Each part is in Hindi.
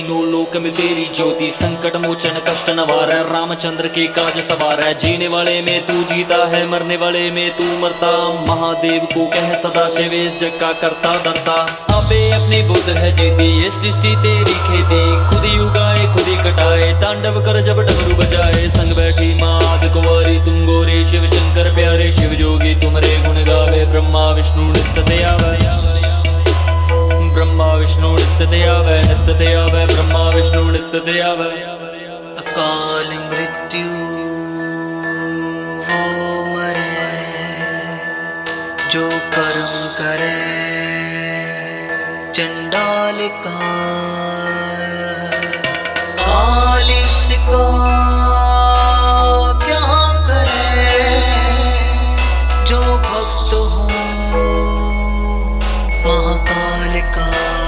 तीनों लोक में तेरी ज्योति, संकट मोचन कष्ट नवार है, रामचंद्र के काज सवार है। जीने वाले में तू जीता है, मरने वाले में तू मरता, महादेव को कह सदा शिव इस जग का करता धरता। आपे अपनी बुद्ध है जीती, ये सृष्टि तेरी खेती, खुद ही उगाए खुद ही कटाए, तांडव कर जब डमरू बजाए। संग बैठी माद कुंवारी तुम गोरे, शिव शंकर प्यारे शिव जोगी तुम्हारे गुण गावे। ब्रह्मा विष्णु नित्य ते आवे, ब्रह्मा विष्णु नित्य ते आवे, नित्य ते आवे, ब्रह्मा विष्णु नित्य ते आवे। अकाल मृत्यु वो मरे जो कर्म करे, चंडाल का काल इसका क्या करे, जो भक्त हो महाकाल का।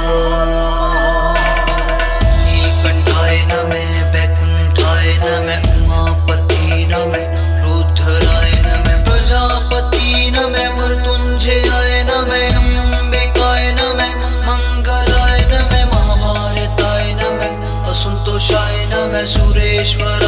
नीलकंठाय नमः, वैकुंठाय नमः, उमापति नमः, रुद्राय नमः, प्रजापति नमः, मृत्युंजयाय नमः, अंबिकाय नमः, मंगलाय नमः, महाभारताय नमः, असंतोषाय नमः, सुरेश्वर